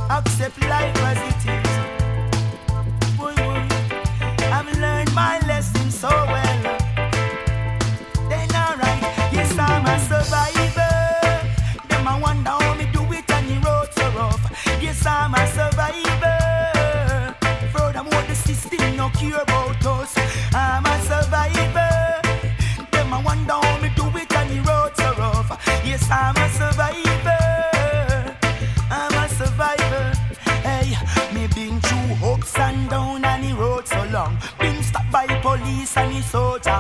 Accept life as it is. Boy, boy. I've learned my lesson so well. Then alright, yes I'm a survivor. Them I wonder how me do it and the road so rough. Yes I'm a survivor. Furthermore the system no care about us. I'm a survivor. Them I wonder how me do it and the road so rough. Yes I'm a survivor. I'm a survivor. Hey, me been through ups and downs and the road so long. Been stopped by police and the soldier